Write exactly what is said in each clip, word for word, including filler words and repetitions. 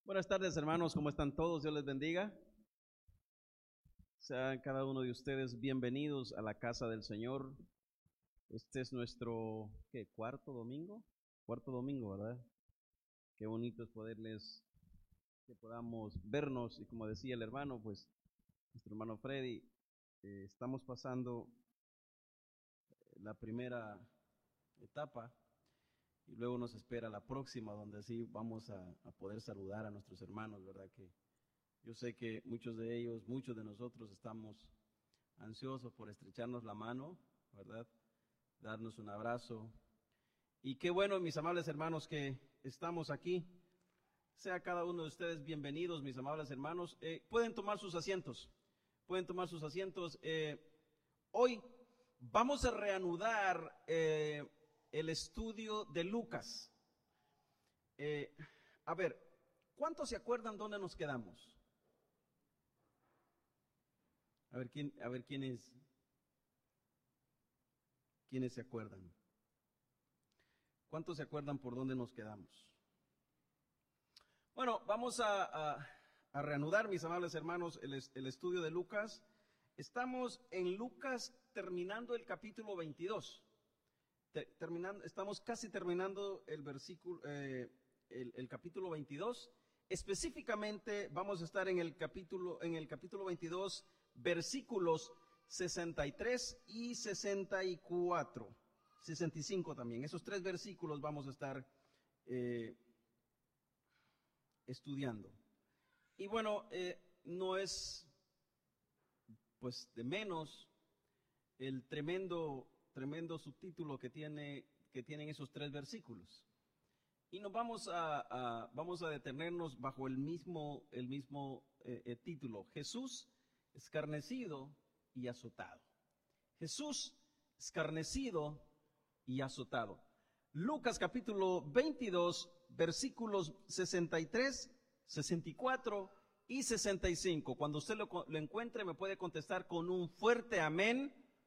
Buenas tardes, hermanos, ¿cómo están todos? Dios les bendiga. Sean cada uno de ustedes bienvenidos a la casa del Señor. Este es nuestro, ¿qué? Cuarto domingo, cuarto domingo, ¿verdad? Qué bonito es poderles, que podamos vernos, y como decía el hermano, pues, nuestro hermano Freddy, eh, estamos pasando la primera etapa y luego nos espera la próxima, donde así vamos a, a poder saludar a nuestros hermanos, ¿verdad? Que yo sé que muchos de ellos, muchos de nosotros estamos ansiosos por estrecharnos la mano, ¿verdad? Darnos un abrazo. Y qué bueno, mis amables hermanos, que estamos aquí. Sea cada uno de ustedes bienvenidos, mis amables hermanos. Eh, pueden tomar sus asientos, pueden tomar sus asientos. Eh, hoy vamos a reanudar eh, el estudio de Lucas. Eh, a ver, ¿cuántos se acuerdan dónde nos quedamos? A ver quién, a ver quiénes, quiénes se acuerdan. ¿Cuántos se acuerdan por dónde nos quedamos? Bueno, vamos a, a, a reanudar, mis amables hermanos, el, el estudio de Lucas. Estamos en Lucas terminando el capítulo veintidós. Te, terminando, estamos casi terminando el versículo, eh, el, el capítulo veintidós. Específicamente vamos a estar en el capítulo, en el capítulo veintidós, versículos sesenta y tres y sesenta y cuatro, sesenta y cinco también. Esos tres versículos vamos a estar eh, estudiando. Y bueno, eh, no es pues de menos el tremendo, tremendo subtítulo que tiene, que tienen esos tres versículos. Y nos vamos a, a vamos a detenernos bajo el mismo, el mismo eh, eh, título: Jesús escarnecido y azotado. Jesús escarnecido y azotado. Lucas capítulo veintidós, versículos sesenta y tres, sesenta y cuatro y sesenta y cinco. Cuando usted lo, lo encuentre, me puede contestar con un fuerte amén.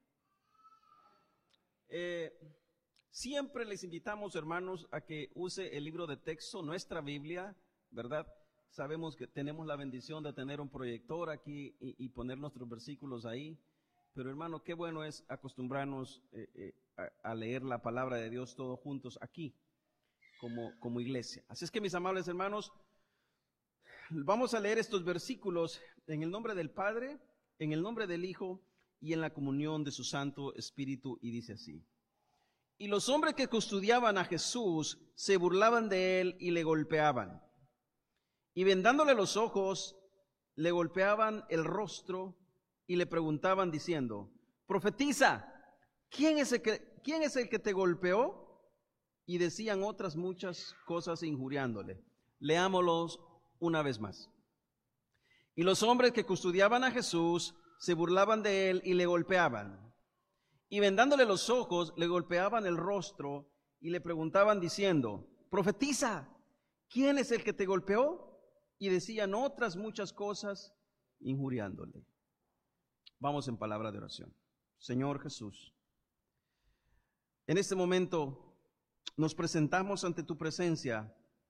Eh, siempre les invitamos, hermanos, a que use el libro de texto, nuestra Biblia, ¿verdad? Sabemos que tenemos la bendición de tener un proyector aquí y, y poner nuestros versículos ahí. Pero, hermano, qué bueno es acostumbrarnos eh, eh, a, a leer la palabra de Dios todos juntos aquí, como, como iglesia. Así es que, mis amables hermanos, vamos a leer estos versículos en el nombre del Padre, en el nombre del Hijo y en la comunión de su Santo Espíritu, y dice así: Y los hombres que custodiaban a Jesús se burlaban de él y le golpeaban. Y vendándole los ojos, le golpeaban el rostro y le preguntaban diciendo: Profetiza, ¿quién es el que, quién es el que te golpeó? Y decían otras muchas cosas injuriándole. Leámoslos una vez más. Y los hombres que custodiaban a Jesús se burlaban de él y le golpeaban. Y vendándole los ojos, le golpeaban el rostro y le preguntaban diciendo: Profetiza, ¿quién es el que te golpeó? Y decían otras muchas cosas injuriándole. Vamos en palabra de oración. Señor Jesús, en este momento nos presentamos ante tu presencia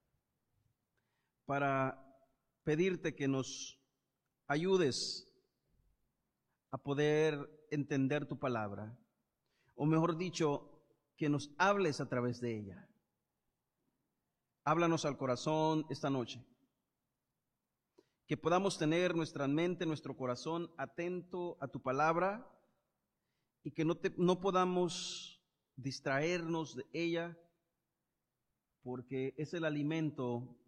para pedirte que nos ayudes a poder entender tu palabra, o mejor dicho, que nos hables a través de ella. Háblanos al corazón esta noche, que podamos tener nuestra mente, nuestro corazón atento a tu palabra, y que no, te, no podamos distraernos de ella, porque es el alimento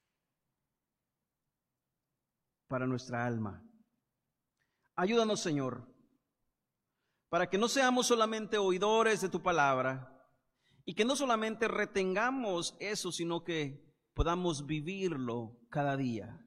para nuestra alma. Ayúdanos, Señor, para que no seamos solamente oidores de tu palabra, y que no solamente retengamos eso, sino que podamos vivirlo cada día.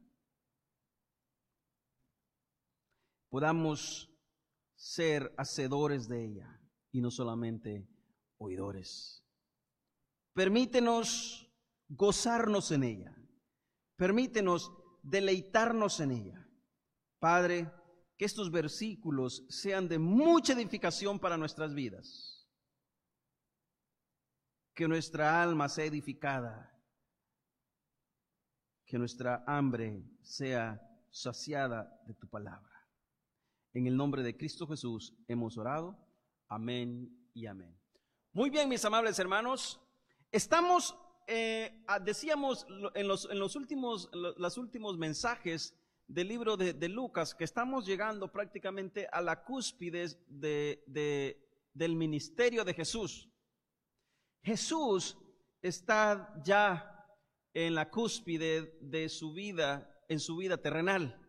Podamos ser hacedores de ella y no solamente oidores. Permítenos gozarnos en ella. Permítenos deleitarnos en ella. Padre, que estos versículos sean de mucha edificación para nuestras vidas. Que nuestra alma sea edificada. que nuestra hambre sea saciada de tu palabra. En el nombre de Cristo Jesús hemos orado. Amén y amén. Muy bien, mis amables hermanos. Estamos, eh, decíamos en los, en los últimos, los últimos mensajes del libro de, de Lucas, que estamos llegando prácticamente a la cúspide de, de, del ministerio de Jesús. Jesús está ya en la cúspide de su vida, en su vida terrenal.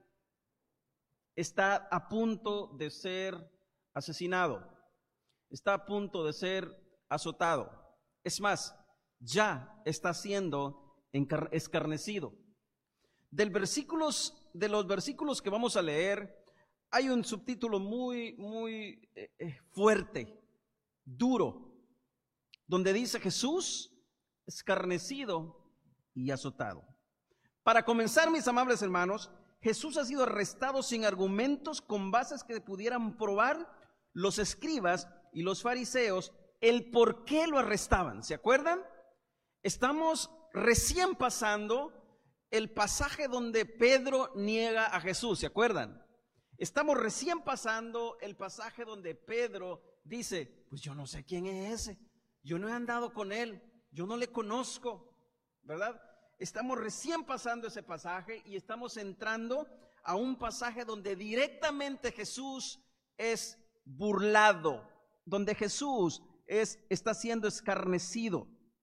Está a punto de ser asesinado. Está a punto de ser azotado. Es más, ya está siendo escarnecido. Del versículos, de los versículos que vamos a leer, hay un subtítulo muy, muy eh, fuerte, duro, donde dice Jesús escarnecido y azotado. Para comenzar, mis amables hermanos, Jesús ha sido arrestado sin argumentos con bases que pudieran probar los escribas y los fariseos el por qué lo arrestaban. ¿Se acuerdan? Estamos recién pasando el pasaje donde Pedro niega a Jesús, ¿se acuerdan? Estamos recién pasando el pasaje donde Pedro dice, pues yo no sé quién es ese, yo no he andado con él, yo no le conozco, ¿verdad? Estamos recién pasando ese pasaje y estamos entrando a un pasaje donde directamente Jesús es burlado, donde Jesús es, está siendo escarnecido.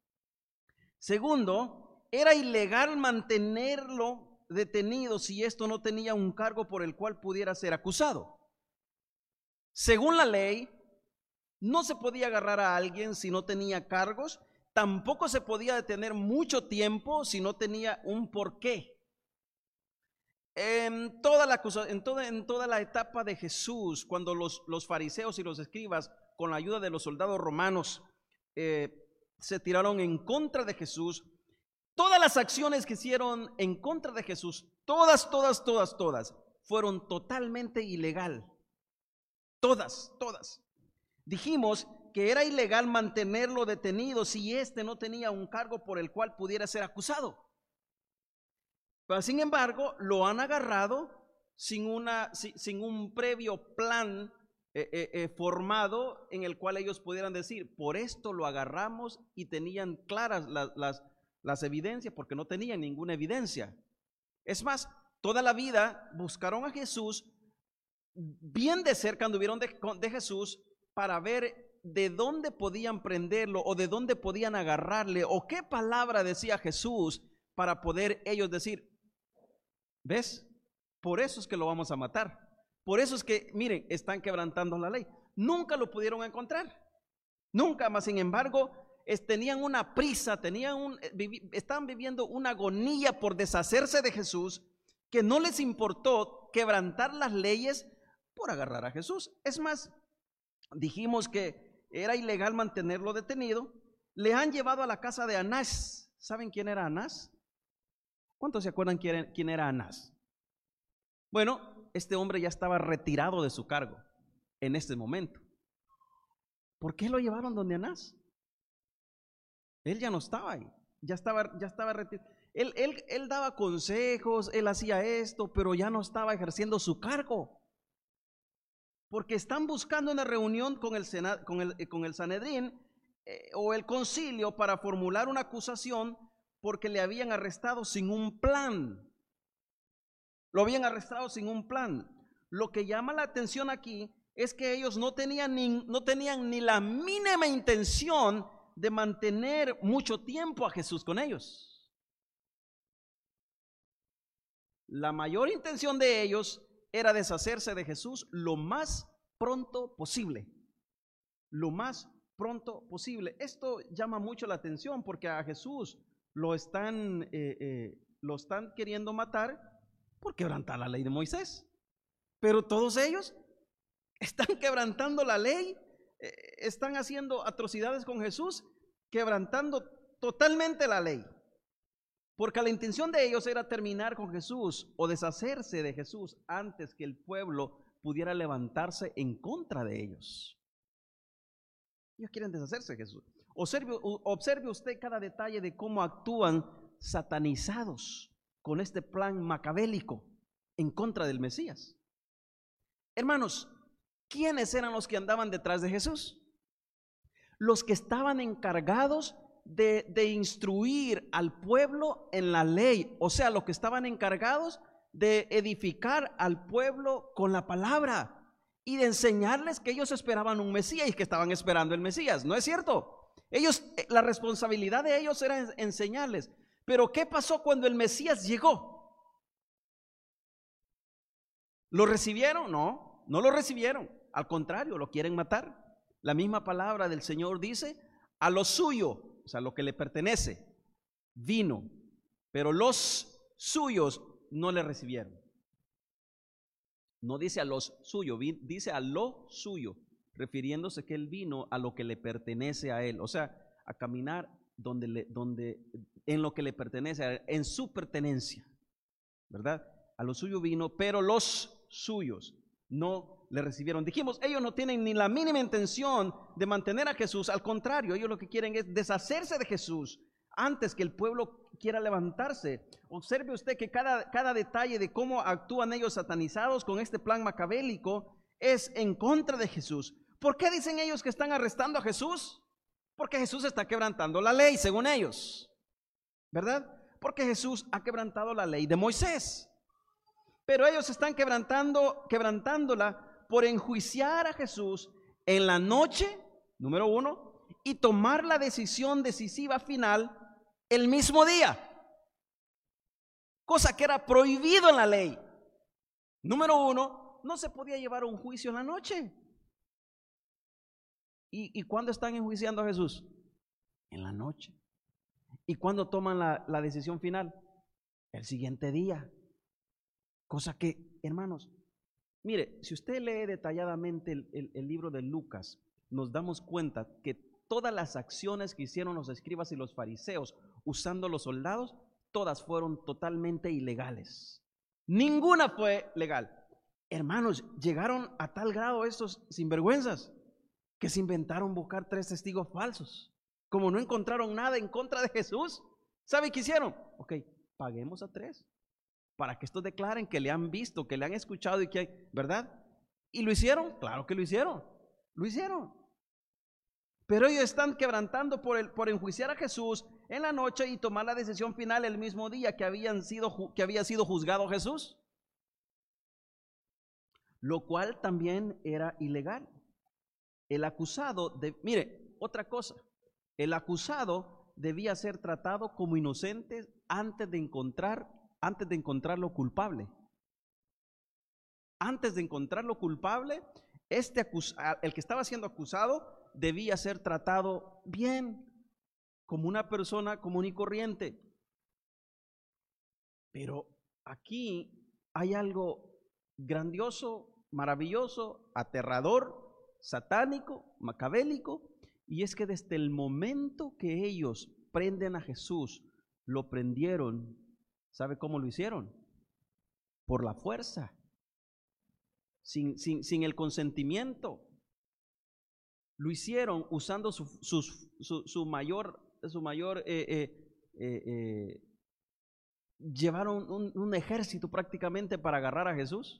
Segundo, era ilegal mantenerlo detenido si esto no tenía un cargo por el cual pudiera ser acusado. Según la ley, no se podía agarrar a alguien si no tenía cargos, tampoco se podía detener mucho tiempo si no tenía un porqué. En toda la, en toda, en toda la etapa de Jesús, cuando los, los fariseos y los escribas, con la ayuda de los soldados romanos, eh, se tiraron en contra de Jesús, todas las acciones que hicieron en contra de Jesús, todas, todas, todas, todas, fueron totalmente ilegal. Todas, todas. Dijimos que era ilegal mantenerlo detenido si éste no tenía un cargo por el cual pudiera ser acusado. Pero sin embargo, lo han agarrado sin, una, sin, sin un previo plan eh, eh, eh, formado en el cual ellos pudieran decir, por esto lo agarramos, y tenían claras las, las las evidencias, porque no tenían ninguna evidencia. Es más, toda la vida buscaron a Jesús, bien de cerca anduvieron de, de Jesús para ver de dónde podían prenderlo o de dónde podían agarrarle o qué palabra decía Jesús para poder ellos decir, ¿ves? Por eso es que lo vamos a matar. Por eso es que, miren, están quebrantando la ley. Nunca lo pudieron encontrar. Nunca más, sin embargo, Es, tenían una prisa, tenían un, vivi, estaban viviendo una agonía por deshacerse de Jesús, que no les importó quebrantar las leyes por agarrar a Jesús. Es más, dijimos que era ilegal mantenerlo detenido. Le han llevado a la casa de Anás. ¿Saben quién era Anás? ¿Cuántos se acuerdan quién, quién era Anás? Bueno, este hombre ya estaba retirado de su cargo en este momento. ¿Por qué lo llevaron donde Anás? Él ya no estaba ahí, ya estaba, ya estaba retirado. Él, él, él daba consejos, él hacía esto, pero ya no estaba ejerciendo su cargo. Porque están buscando una reunión con el, Senado, con el, con el Sanedrín eh, o el concilio para formular una acusación porque le habían arrestado sin un plan. Lo habían arrestado sin un plan. Lo que llama la atención aquí es que ellos no tenían ni, no tenían ni la mínima intención de mantener mucho tiempo a Jesús con ellos. La mayor intención de ellos era deshacerse de Jesús lo más pronto posible. Lo más pronto posible. Esto llama mucho la atención porque a Jesús lo están, eh, eh, lo están queriendo matar por quebrantar la ley de Moisés. Pero todos ellos están quebrantando la ley, eh, están haciendo atrocidades con Jesús, quebrantando totalmente la ley. Porque la intención de ellos era terminar con Jesús o deshacerse de Jesús antes que el pueblo pudiera levantarse en contra de ellos. Ellos quieren deshacerse de Jesús. Observe, observe usted cada detalle de cómo actúan satanizados, con este plan macabélico en contra del Mesías. Hermanos, ¿quiénes eran los que andaban detrás de Jesús? Los que estaban encargados de, de instruir al pueblo en la ley, o sea, los que estaban encargados de edificar al pueblo con la palabra y de enseñarles que ellos esperaban un Mesías y que estaban esperando el Mesías. ¿No es cierto? Ellos, la responsabilidad de ellos era enseñarles. Pero ¿qué pasó cuando el Mesías llegó? ¿Lo recibieron? No, no lo recibieron. Al contrario, lo quieren matar. La misma palabra del Señor dice: a lo suyo, o sea, lo que le pertenece, vino, pero los suyos no le recibieron. No dice a los suyos, dice a lo suyo, refiriéndose que él vino a lo que le pertenece a él, o sea, a caminar donde le, donde, en lo que le pertenece a él, en su pertenencia, ¿verdad? A lo suyo vino, pero los suyos no le recibieron. Dijimos, ellos no tienen ni la mínima intención de mantener a Jesús, al contrario, ellos lo que quieren es deshacerse de Jesús antes que el pueblo quiera levantarse. Observe usted que cada, cada detalle de cómo actúan ellos satanizados con este plan macabélico es en contra de Jesús. ¿Por qué dicen ellos que están arrestando a Jesús? Porque Jesús está quebrantando la ley, según ellos, ¿verdad? Porque Jesús ha quebrantado la ley de Moisés. Pero ellos están quebrantando, quebrantándola por enjuiciar a Jesús en la noche, número uno, y tomar la decisión decisiva final el mismo día, cosa que era prohibido en la ley. Número uno, no se podía llevar un juicio en la noche. ¿Y, y cuándo están enjuiciando a Jesús? En la noche. ¿Y cuándo toman la, la decisión final? El siguiente día. Cosa que, hermanos, mire, si usted lee detalladamente el, el, el libro de Lucas, nos damos cuenta que todas las acciones que hicieron los escribas y los fariseos usando los soldados, todas fueron totalmente ilegales. Ninguna fue legal. Hermanos, llegaron a tal grado estos sinvergüenzas que se inventaron buscar tres testigos falsos. Como no encontraron nada en contra de Jesús, ¿sabe qué hicieron? Ok, paguemos a tres para que estos declaren que le han visto, que le han escuchado y que hay, ¿verdad? ¿Y lo hicieron? Claro que lo hicieron, lo hicieron. Pero ellos están quebrantando por, el, por enjuiciar a Jesús en la noche y tomar la decisión final el mismo día que, habían sido, que había sido juzgado Jesús, lo cual también era ilegal. El acusado, de, mire, otra cosa, el acusado debía ser tratado como inocente antes de encontrar, antes de encontrarlo culpable. Antes de encontrarlo culpable, este acus, el que estaba siendo acusado debía ser tratado bien, como una persona común y corriente. Pero aquí hay algo grandioso, maravilloso, aterrador, satánico, macabélico, y es que desde el momento que ellos prenden a Jesús, lo prendieron, ¿sabe cómo lo hicieron? Por la fuerza, sin, sin, sin el consentimiento. Lo hicieron usando su, su, su, su mayor, su mayor eh, eh, eh, eh, llevaron un, un ejército prácticamente para agarrar a Jesús.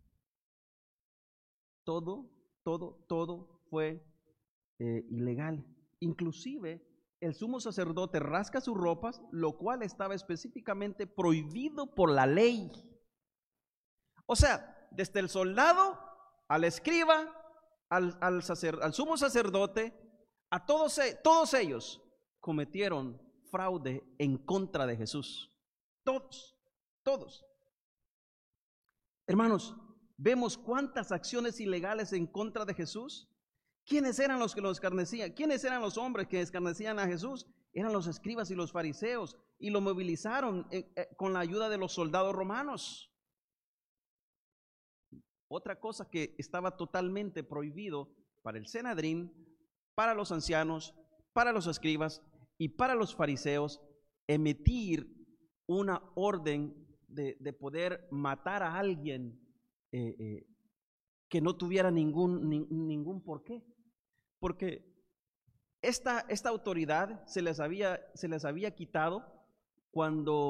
Todo, todo, todo fue eh, ilegal. Inclusive el sumo sacerdote rasca sus ropas, lo cual estaba específicamente prohibido por la ley. O sea, desde el soldado al escriba, Al, al, sacer, al sumo sacerdote, a todos, todos ellos cometieron fraude en contra de Jesús. Todos, todos. Hermanos, vemos cuántas acciones ilegales en contra de Jesús. ¿Quiénes eran los que lo escarnecían? ¿Quiénes eran los hombres que escarnecían a Jesús? Eran los escribas y los fariseos, y lo movilizaron eh, eh, con la ayuda de los soldados romanos. Otra cosa que estaba totalmente prohibido para el Sanedrín, para los ancianos, para los escribas y para los fariseos, emitir una orden de, de poder matar a alguien eh, eh, que no tuviera ningún, ni, ningún porqué. Porque esta, esta autoridad se les había, se les había quitado cuando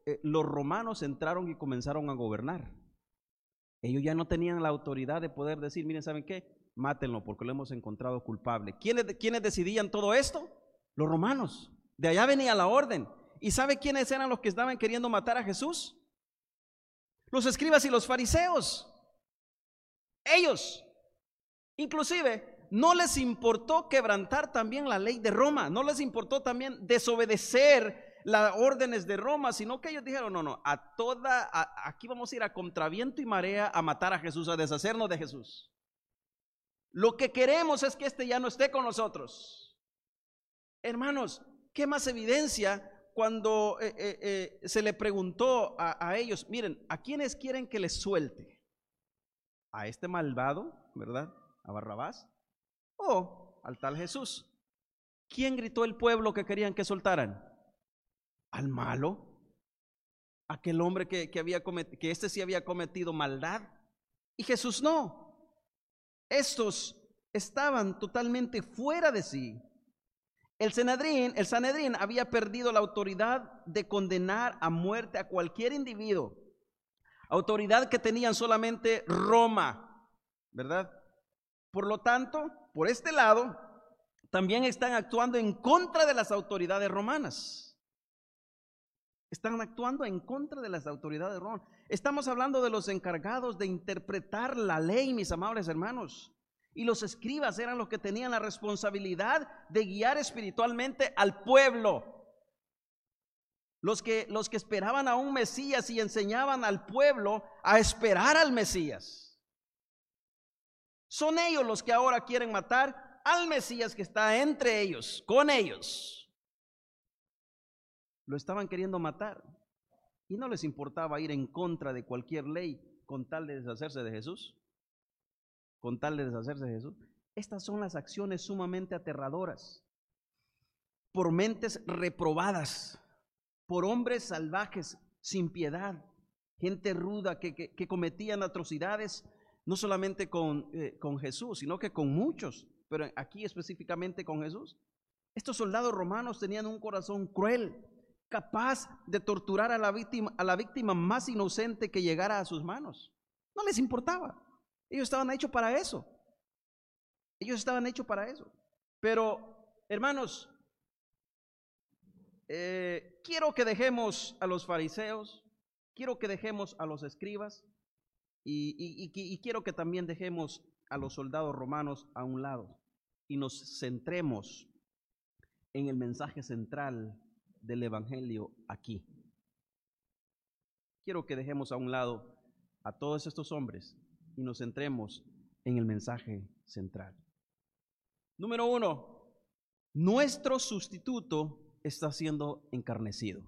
eh, los romanos entraron y comenzaron a gobernar. Ellos ya no tenían la autoridad de poder decir, miren, ¿saben qué? Mátenlo porque lo hemos encontrado culpable. ¿Quiénes, quiénes decidían todo esto? Los romanos. De allá venía la orden. ¿Y sabe quiénes eran los que estaban queriendo matar a Jesús? Los escribas y los fariseos. Ellos. Inclusive, no les importó quebrantar también la ley de Roma. No les importó también desobedecer las órdenes de Roma, sino que ellos dijeron, no, no, a toda, a, aquí vamos a ir a contraviento y marea a matar a Jesús, a deshacernos de Jesús. Lo que queremos es que este ya no esté con nosotros. Hermanos, ¿qué más evidencia cuando eh, eh, eh, se le preguntó a, a ellos, miren, ¿a quiénes quieren que les suelte? ¿A este malvado, verdad? ¿A Barrabás? ¿O al tal Jesús? ¿Quién gritó el pueblo que querían que soltaran? Al malo, aquel hombre que, que había cometido, que este sí había cometido maldad, y Jesús no. Estos estaban totalmente fuera de sí. El Sanedrín, el Sanedrín había perdido la autoridad de condenar a muerte a cualquier individuo, autoridad que tenían solamente Roma, ¿verdad? Por lo tanto, por este lado, también están actuando en contra de las autoridades romanas. Están actuando en contra de las autoridades romanas. Estamos hablando de los encargados de interpretar la ley, mis amables hermanos. Y los escribas eran los que tenían la responsabilidad de guiar espiritualmente al pueblo. Los que, los que esperaban a un Mesías y enseñaban al pueblo a esperar al Mesías. Son ellos los que ahora quieren matar al Mesías que está entre ellos, con ellos. Lo estaban queriendo matar y no les importaba ir en contra de cualquier ley con tal de deshacerse de Jesús. Con tal de deshacerse de Jesús. Estas son las acciones sumamente aterradoras por mentes reprobadas, por hombres salvajes sin piedad, gente ruda que, que, que cometían atrocidades no solamente con, eh, con Jesús, sino que con muchos, pero aquí específicamente con Jesús. Estos soldados romanos tenían un corazón cruel, capaz de torturar a la víctima, a la víctima más inocente que llegara a sus manos. No les importaba. Ellos estaban hechos para eso. Ellos estaban hechos para eso. Pero, hermanos, eh, quiero que dejemos a los fariseos, quiero que dejemos a los escribas y, y, y, y quiero que también dejemos a los soldados romanos a un lado y nos centremos en el mensaje central del evangelio aquí. Quiero que dejemos a un lado a todos estos hombres y nos centremos en el mensaje central. Número uno, nuestro sustituto está siendo encarnecido.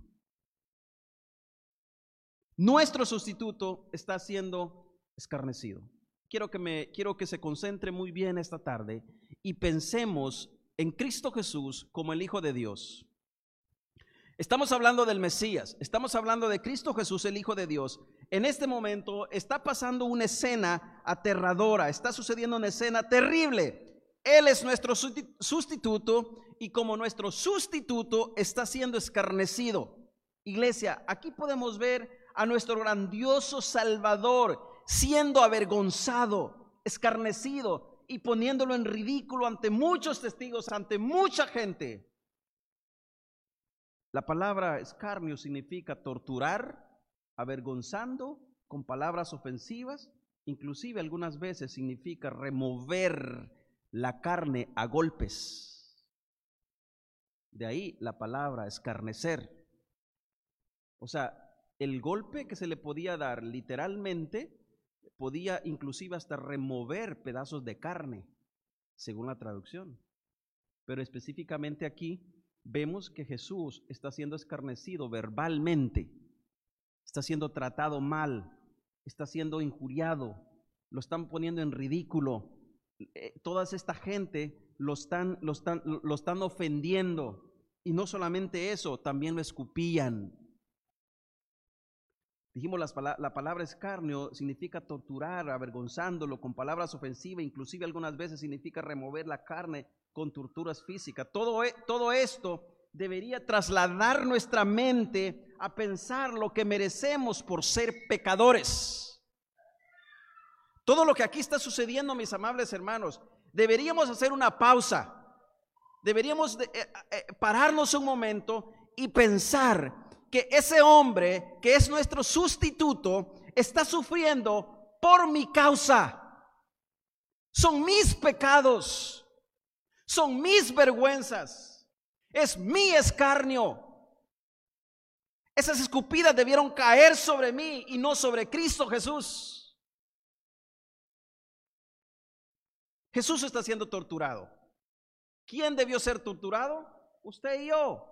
Nuestro sustituto está siendo escarnecido. Quiero que me, quiero que se concentre muy bien esta tarde y pensemos en Cristo Jesús como el Hijo de Dios. Estamos hablando del Mesías, estamos hablando de Cristo Jesús, el Hijo de Dios. En este momento está pasando una escena aterradora, está sucediendo una escena terrible. Él es nuestro sustituto y como nuestro sustituto está siendo escarnecido. Iglesia, aquí podemos ver a nuestro grandioso Salvador siendo avergonzado, escarnecido y poniéndolo en ridículo ante muchos testigos, ante mucha gente. La palabra escarnio significa torturar, avergonzando con palabras ofensivas, inclusive algunas veces significa remover la carne a golpes. De ahí la palabra escarnecer. O sea, el golpe que se le podía dar literalmente podía inclusive hasta remover pedazos de carne, según la traducción. Pero específicamente aquí vemos que Jesús está siendo escarnecido verbalmente, está siendo tratado mal, está siendo injuriado, lo están poniendo en ridículo. Eh, toda esta gente lo están, lo están, lo están ofendiendo y no solamente eso, también lo escupían. Dijimos las, la palabra escarnio significa torturar, avergonzándolo con palabras ofensivas, inclusive algunas veces significa remover la carne con torturas físicas. Todo, todo esto debería trasladar nuestra mente a pensar lo que merecemos por ser pecadores. Todo lo que aquí está sucediendo, mis amables hermanos, deberíamos hacer una pausa. Deberíamos de, eh, eh, pararnos un momento y pensar que ese hombre que es nuestro sustituto está sufriendo por mi causa. Son mis pecados, son mis vergüenzas, es mi escarnio. Esas escupidas debieron caer sobre mí y no sobre Cristo Jesús. Jesús está siendo torturado. ¿Quién debió ser torturado? Usted y yo.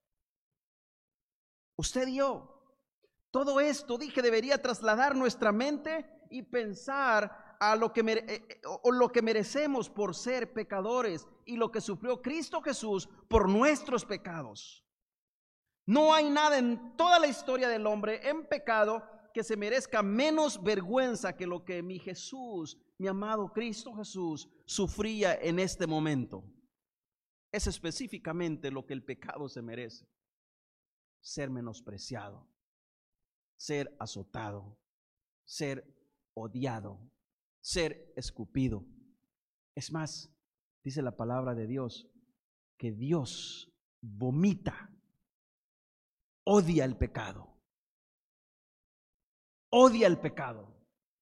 Usted y yo. Todo esto, dije, debería trasladar nuestra mente y pensar a lo que, mere, eh, o lo que merecemos por ser pecadores y lo que sufrió Cristo Jesús por nuestros pecados. No hay nada en toda la historia del hombre en pecado que se merezca menos vergüenza que lo que mi Jesús, mi amado Cristo Jesús, sufría en este momento. Es específicamente lo que el pecado se merece: ser menospreciado, ser azotado, ser odiado, ser escupido. Es más, dice la palabra de Dios que Dios vomita, odia el pecado, odia el pecado.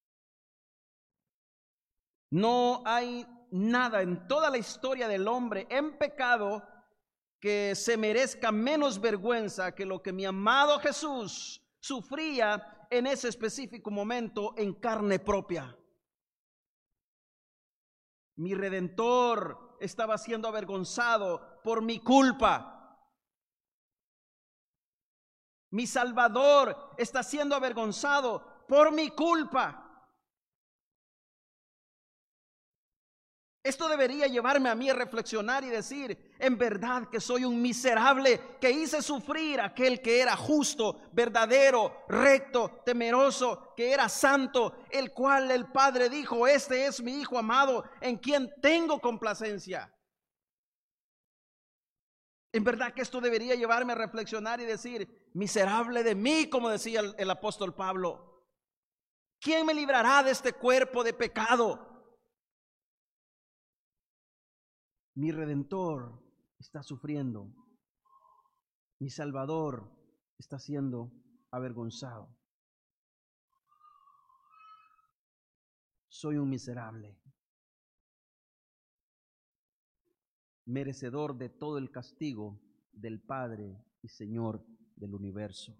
No hay nada en toda la historia del hombre en pecado que se merezca menos vergüenza que lo que mi amado Jesús sufría en ese específico momento en carne propia. Mi Redentor estaba siendo avergonzado por mi culpa. Mi Salvador está siendo avergonzado por mi culpa. Esto debería llevarme a mí a reflexionar y decir: en verdad que soy un miserable que hice sufrir a aquel que era justo, verdadero, recto, temeroso, que era santo, el cual el Padre dijo: este es mi Hijo amado, en quien tengo complacencia. En verdad que esto debería llevarme a reflexionar y decir: miserable de mí, como decía el, el apóstol Pablo. ¿Quién me librará de este cuerpo de pecado? Mi Redentor está sufriendo. Mi Salvador está siendo avergonzado. Soy un miserable, merecedor de todo el castigo del Padre y Señor del universo.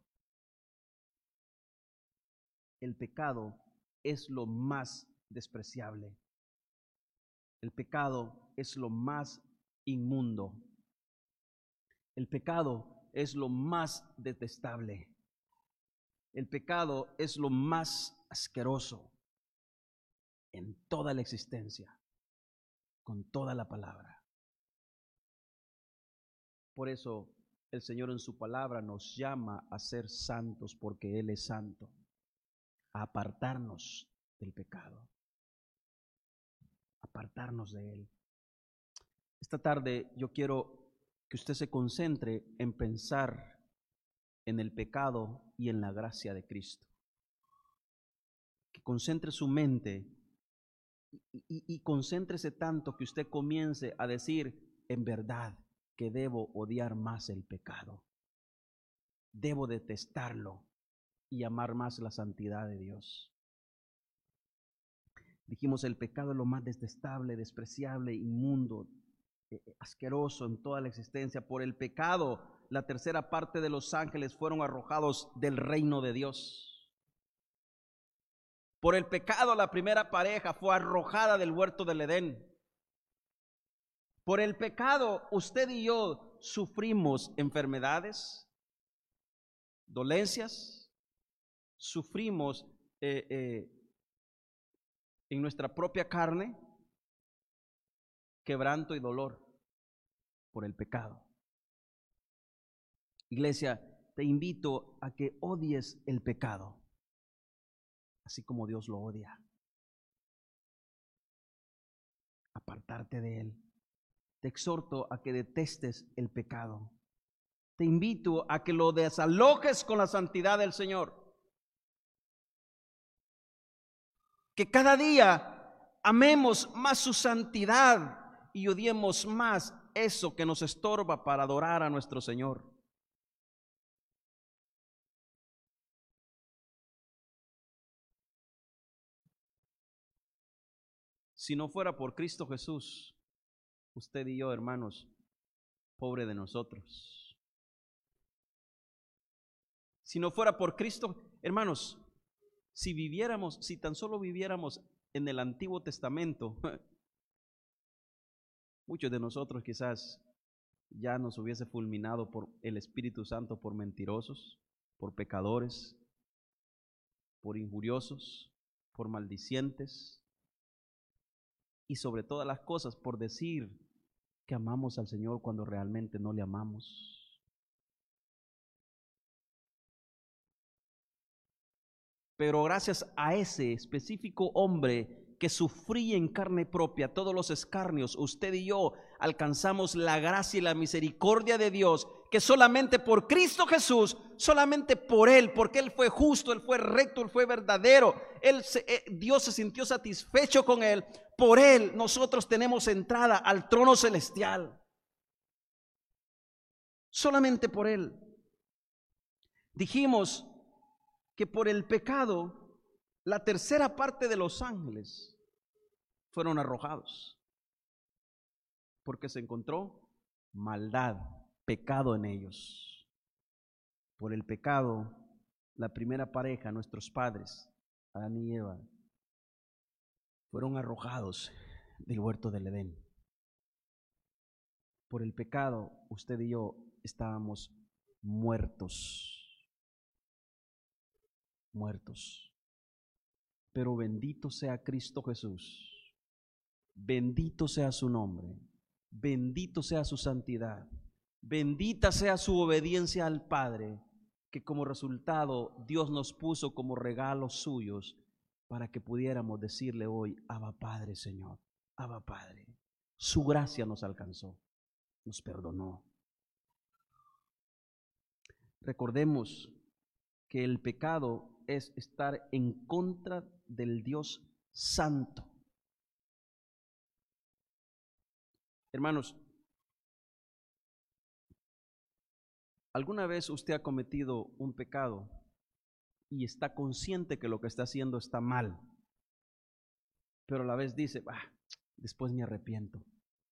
El pecado es lo más despreciable. El pecado es lo más inmundo. El pecado es lo más detestable. El pecado es lo más asqueroso en toda la existencia, con toda la palabra. Por eso el Señor en su palabra nos llama a ser santos, porque Él es santo, a apartarnos del pecado, apartarnos de Él. Esta tarde yo quiero que usted se concentre en pensar en el pecado y en la gracia de Cristo. Que concentre su mente y, y, y concéntrese tanto que usted comience a decir: en verdad que debo odiar más el pecado, debo detestarlo y amar más la santidad de Dios. Dijimos: el pecado es lo más detestable, despreciable, inmundo, eh, asqueroso en toda la existencia. Por el pecado, la tercera parte de los ángeles fueron arrojados del reino de Dios. Por el pecado, la primera pareja fue arrojada del huerto del Edén. Por el pecado, usted y yo sufrimos enfermedades, dolencias, sufrimos eh, eh, en nuestra propia carne quebranto y dolor por el pecado. Iglesia, te invito a que odies el pecado, así como Dios lo odia. Apartarte de él. Te exhorto a que detestes el pecado. te invito a que lo desalojes con la santidad del Señor. Que cada día amemos más su santidad y odiemos más eso que nos estorba para adorar a nuestro Señor. Si no fuera por Cristo Jesús, usted y yo, hermanos, pobre de nosotros. Si no fuera por Cristo, hermanos, si viviéramos, si tan solo viviéramos en el Antiguo Testamento, muchos de nosotros quizás ya nos hubiese fulminado por el Espíritu Santo por mentirosos, por pecadores, por injuriosos, por maldicientes y sobre todas las cosas por decir que amamos al Señor cuando realmente no le amamos. Pero gracias a ese específico hombre que sufría en carne propia todos los escarnios, usted y yo alcanzamos la gracia y la misericordia de Dios, que solamente por Cristo Jesús, solamente por Él, porque Él fue justo, Él fue recto, Él fue verdadero, Él se, eh, Dios se sintió satisfecho con Él, por Él nosotros tenemos entrada al trono celestial. Solamente por Él. Dijimos que por el pecado, la tercera parte de los ángeles fueron arrojados, porque se encontró maldad, pecado en ellos. Por el pecado, la primera pareja, nuestros padres, Adán y Eva, fueron arrojados del huerto del Edén. Por el pecado, usted y yo estábamos muertos. Muertos. Pero bendito sea Cristo Jesús, bendito sea su nombre, bendito sea su santidad, bendita sea su obediencia al Padre, que como resultado Dios nos puso como regalos suyos para que pudiéramos decirle hoy: Abba Padre, Señor, Abba Padre. Su gracia nos alcanzó, nos perdonó. Recordemos que el pecado es estar en contra del Dios santo. Hermanos, ¿alguna vez usted ha cometido un pecado y está consciente que lo que está haciendo está mal, pero a la vez dice: ah, después me arrepiento?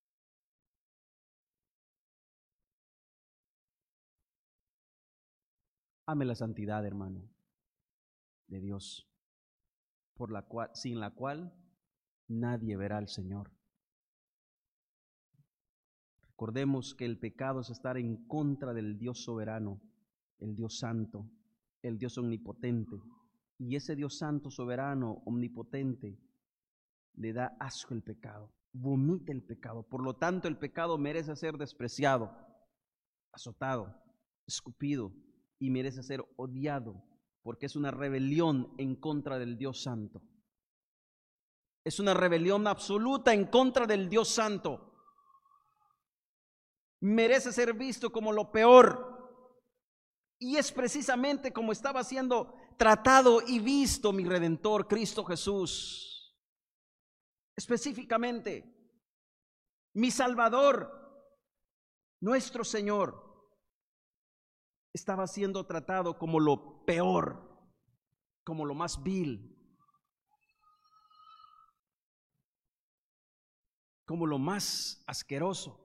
Ame la santidad, hermano, de Dios, por la cual, sin la cual nadie verá al Señor. Recordemos que el pecado es estar en contra del Dios soberano, el Dios santo, el Dios omnipotente. Y ese Dios santo, soberano, omnipotente, le da asco el pecado, vomita el pecado. Por lo tanto, el pecado merece ser despreciado, azotado, escupido, y merece ser odiado, porque es una rebelión en contra del Dios santo. Es una rebelión absoluta en contra del Dios santo. Merece ser visto como lo peor. Y es precisamente como estaba siendo tratado y visto mi Redentor, Cristo Jesús. Específicamente, mi Salvador, nuestro Señor, estaba siendo tratado como lo peor, como lo más vil, como lo más asqueroso,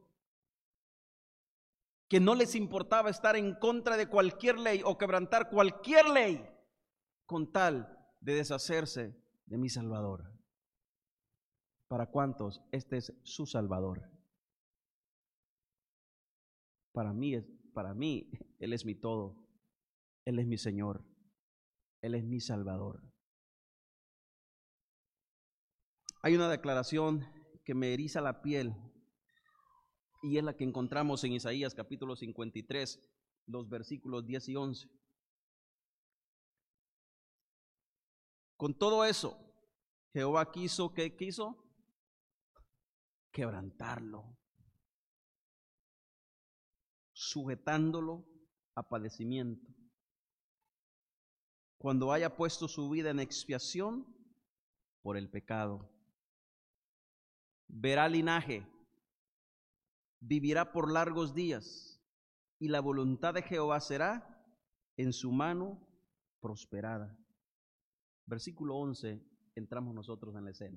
que no les importaba estar en contra de cualquier ley o quebrantar cualquier ley con tal de deshacerse de mi Salvador. ¿Para cuántos este es su Salvador? Para mí, para mí, Él es mi todo. Él es mi Señor. Él es mi Salvador. Hay una declaración que me eriza la piel y es la que encontramos en Isaías capítulo cincuenta y tres, los versículos diez y once. Con todo eso, Jehová quiso, ¿qué quiso? Quebrantarlo, sujetándolo a padecimiento. Cuando haya puesto su vida en expiación por el pecado, verá linaje, vivirá por largos días, y la voluntad de Jehová será en su mano prosperada. Versículo once, entramos nosotros en la escena.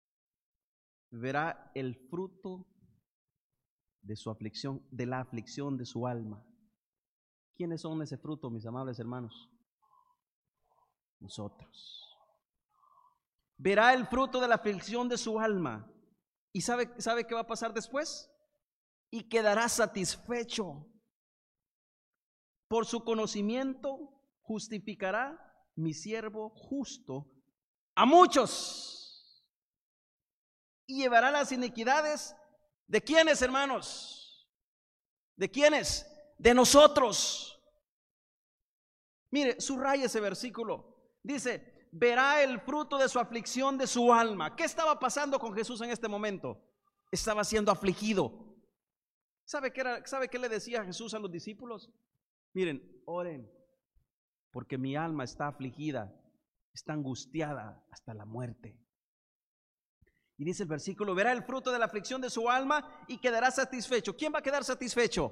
Verá el fruto de su aflicción, de la aflicción de su alma. ¿Quiénes son ese fruto, mis amables hermanos? Nosotros. Verá el fruto de la aflicción de su alma. ¿Y sabe, sabe qué va a pasar después? Y quedará satisfecho. Por su conocimiento justificará mi siervo justo a muchos, y llevará las iniquidades de quiénes, hermanos, de quiénes, de nosotros. Mire, subraya ese versículo. Dice, verá el fruto de su aflicción de su alma. ¿Qué estaba pasando con Jesús en este momento? Estaba siendo afligido. ¿Sabe qué era, sabe qué le decía Jesús a los discípulos? Miren, oren, porque mi alma está afligida, está angustiada hasta la muerte. Y dice el versículo, verá el fruto de la aflicción de su alma y quedará satisfecho. ¿Quién va a quedar satisfecho?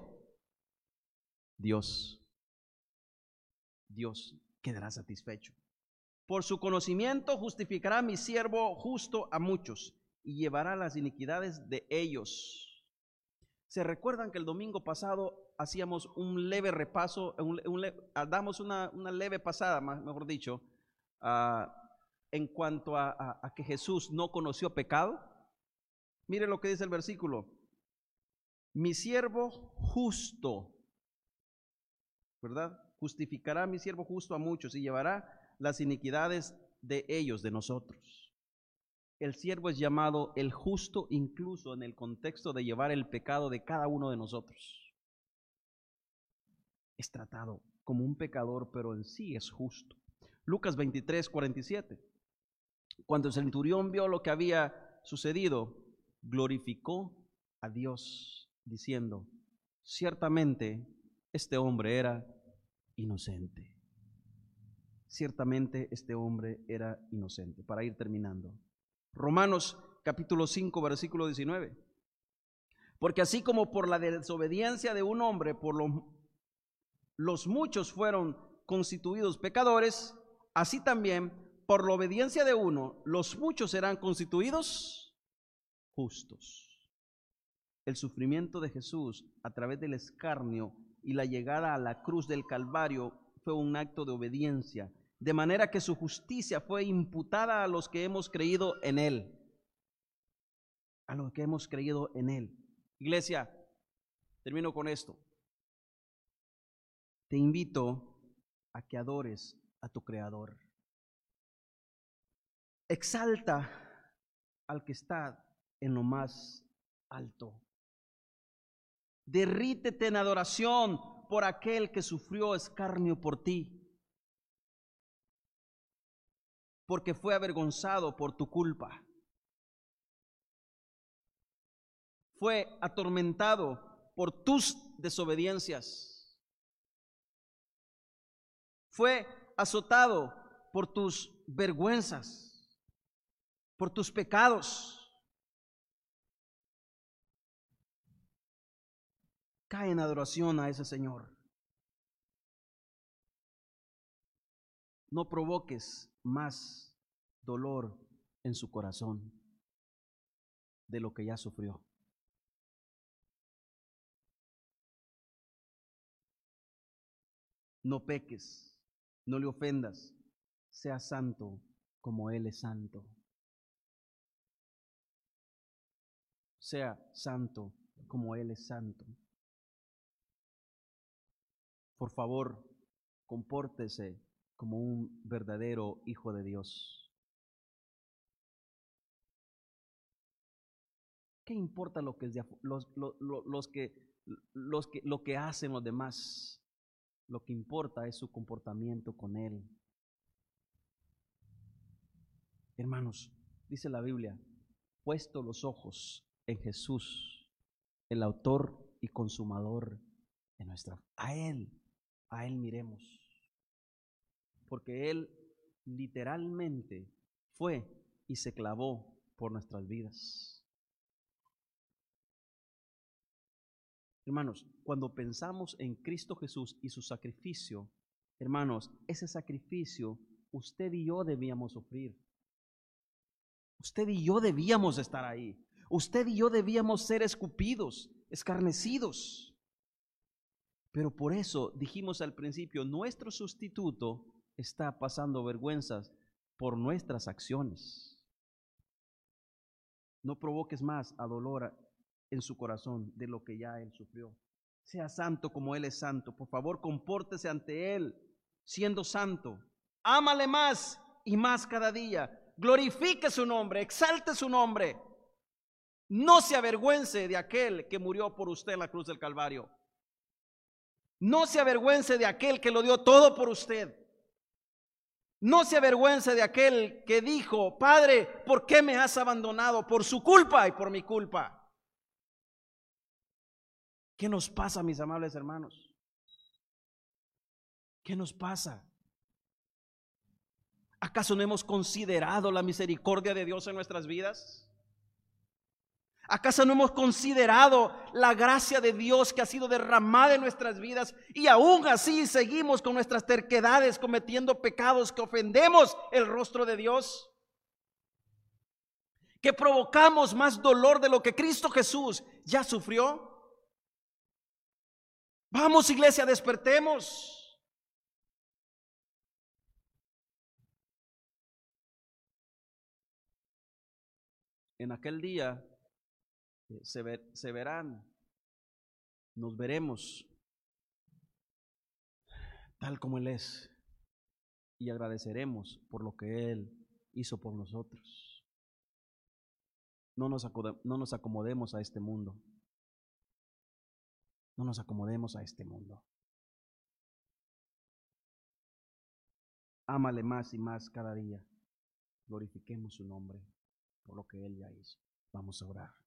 Dios. Dios quedará satisfecho. Por su conocimiento justificará mi siervo justo a muchos y llevará las iniquidades de ellos. ¿Se recuerdan que el domingo pasado hacíamos un leve repaso, un, un, damos una, una leve pasada, mejor dicho, uh, en cuanto a, a, a que Jesús no conoció pecado? Mire lo que dice el versículo. Mi siervo justo, ¿verdad? Justificará mi siervo justo a muchos y llevará las iniquidades de ellos, de nosotros. El siervo es llamado el justo incluso en el contexto de llevar el pecado de cada uno de nosotros. Es tratado como un pecador, pero en sí es justo. Lucas veintitrés, cuarenta y siete. Cuando el centurión vio lo que había sucedido, glorificó a Dios, diciendo, ciertamente este hombre era inocente. Ciertamente este hombre era inocente. Para ir terminando. Romanos capítulo cinco, versículo diecinueve. Porque así como por la desobediencia de un hombre, por lo, los muchos fueron constituidos pecadores, así también por la obediencia de uno, los muchos serán constituidos justos. El sufrimiento de Jesús a través del escarnio y la llegada a la cruz del Calvario fue un acto de obediencia, de manera que su justicia fue imputada a los que hemos creído en Él. A los que hemos creído en Él. Iglesia, termino con esto. Te invito a que adores a tu Creador. Exalta al que está en lo más alto. Derrítete en adoración por aquel que sufrió escarnio por ti, porque fue avergonzado por tu culpa. Fue atormentado por tus desobediencias. Fue azotado por tus vergüenzas, por tus pecados. Cae en adoración a ese Señor. No provoques más dolor en su corazón de lo que ya sufrió. No peques, no le ofendas, sea santo como Él es santo. Sea santo como Él es santo. Por favor, compórtese como un verdadero hijo de Dios. ¿Qué importa lo que, es de, los, los, los que, los que, lo que hacen los demás? Lo que importa es su comportamiento con Él. Hermanos, dice la Biblia, puesto los ojos en Jesús, el autor y consumador en nuestra, a Él, a Él miremos. Porque Él literalmente fue y se clavó por nuestras vidas. Hermanos, cuando pensamos en Cristo Jesús y su sacrificio, hermanos, ese sacrificio usted y yo debíamos sufrir. Usted y yo debíamos estar ahí. Usted y yo debíamos ser escupidos, escarnecidos. Pero por eso dijimos al principio, nuestro sustituto está pasando vergüenzas por nuestras acciones. No provoques más a dolor en su corazón de lo que ya Él sufrió. Sea santo como Él es santo. Por favor, compórtese ante Él siendo santo. Ámale más y más cada día. Glorifique su nombre, exalte su nombre. No se avergüence de aquel que murió por usted en la cruz del Calvario. No se avergüence de aquel que lo dio todo por usted. No se avergüence de aquel que dijo, Padre, ¿por qué me has abandonado? Por su culpa y por mi culpa. ¿Qué nos pasa, mis amables hermanos? ¿Qué nos pasa? ¿Acaso no hemos considerado la misericordia de Dios en nuestras vidas? ¿Acaso no hemos considerado la gracia de Dios que ha sido derramada en nuestras vidas y aún así seguimos con nuestras terquedades cometiendo pecados que ofendemos el rostro de Dios? ¿Que provocamos más dolor de lo que Cristo Jesús ya sufrió? Vamos, iglesia, despertemos. En aquel día se, ver, se verán, nos veremos tal como Él es y agradeceremos por lo que Él hizo por nosotros. No nos, no nos acomodemos a este mundo. No nos acomodemos a este mundo. Ámale más y más cada día. Glorifiquemos su nombre por lo que Él ya hizo. Vamos a orar.